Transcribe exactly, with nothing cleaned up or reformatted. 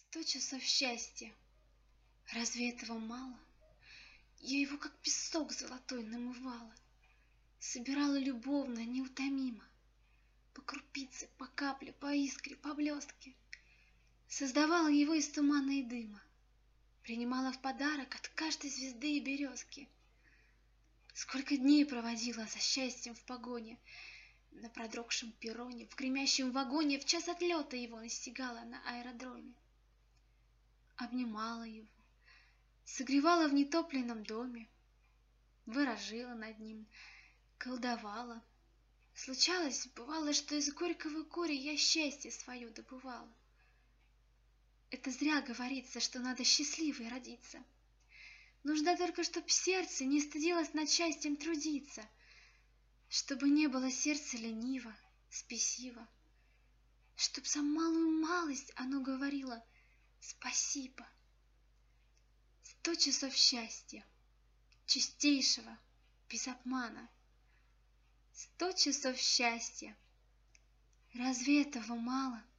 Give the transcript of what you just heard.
Сто часов счастья. Разве этого мало? Я его, как песок золотой, намывала, собирала любовно, неутомимо, по крупице, по капле, по искре, по блестке. Создавала его из тумана и дыма, принимала в подарок от каждой звезды и березки. Сколько дней проводила за счастьем в погоне, на продрогшем перроне, в гремящем вагоне, в час отлета его настигала на аэродроме. Обнимала его, согревала в нетопленном доме, ворожила над ним, колдовала. Случалось, бывало, что из горького горя я счастье свое добывала. Это зря говорится, что надо счастливой родиться. Нужно только, чтоб сердце не стыдилось над счастьем трудиться, чтобы не было сердце лениво, спесиво, чтоб за малую малость оно говорило спасибо. Сто часов счастья, чистейшего, без обмана. Сто часов счастья. Разве этого мало?